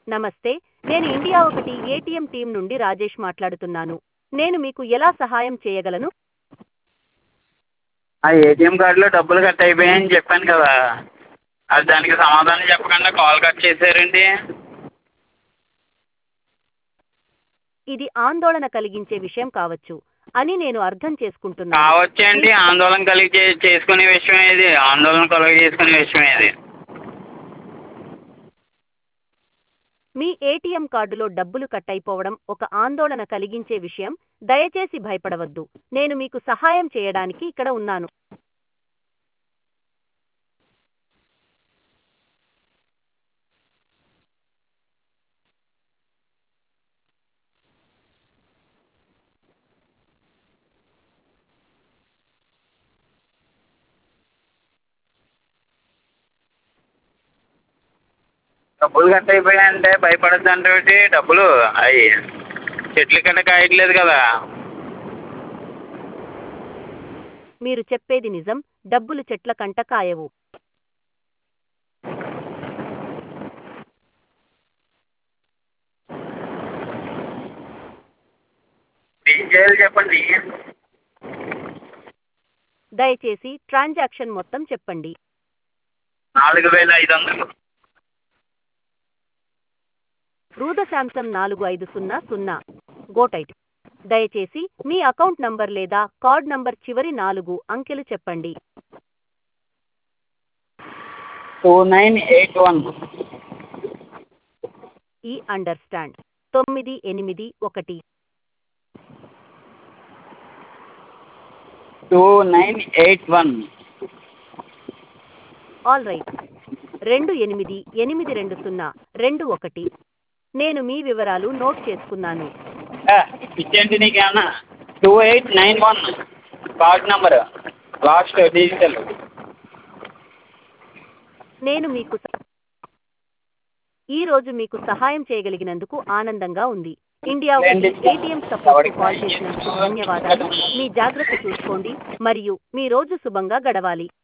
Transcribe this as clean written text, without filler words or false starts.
నమస్తే, నేను ఇండియా ఒకటి ఏటీఎం టీం నుండి రాజేష్ మాట్లాడుతున్నాను. నేను మీకు ఎలా సహాయం చేయగలను? ఆ ఏటీఎం కార్డులో డబ్బులు కట్ అయిపోయాయని చెప్పాను కదా, అది దానికి సమాధానం చెప్పకుండా కాల్ కట్ చేశారండి. ఇది ఆందోళన కలిగించే విషయం కావచ్చు అని నేను అర్థం చేసుకుంటున్నాను. కావచ్చండి, ఆందోళన కలిగి చేసుకునే విషయం ఏది, ఆందోళన కలిగి చేసుకునే విషయం ఏది. మీ ఏటీఎం కార్డులో డబ్బులు కట్ అయిపోవడం ఒక ఆందోళన కలిగించే విషయం. దయచేసి భయపడవద్దు, నేను మీకు సహాయం చేయడానికి ఇక్కడ ఉన్నాను. డబ్బులు కట్ అయిపోయాయంటే భయపడద్దు అంటే డబ్బులు అవి చెట్లు కింద కాయట్లేదు కదా. మీరు చెప్పేది నిజం, డబ్బులు చెట్ల కంట కాయవు. ఏం చేయాలి చెప్పండి. దయచేసి ట్రాన్సాక్షన్ మొత్తం చెప్పండి. 4500. రూదశాంసం 4500 గోటైట్. దయచేసి మీ అకౌంట్ నంబర్ లేదా కార్డ్ నంబర్ చివరి 4 అంకెలు చెప్పండి. 2981. ఈ అండర్స్టాండ్ 981. 2981. All right. 28822021. నేను మీ వివరాలు నోట్ చేసుకున్నాను. ఇచ్చేంటి నీకేమన్నా 2891 కార్డ్ నెంబర్ లాస్ట్ డిజిటల్. నేను మీకు ఈ రోజు మీకు సహాయం చేయగలిగినందుకు ఆనందంగా ఉంది. ఇండియా ఒకటి ఏటీఎం సపోర్ట్కు కాల్ చేసినందుకు ధన్యవాదాలు. మీ జాగ్రత్త చూసుకోండి మరియు మీ రోజు శుభంగా గడవాలి.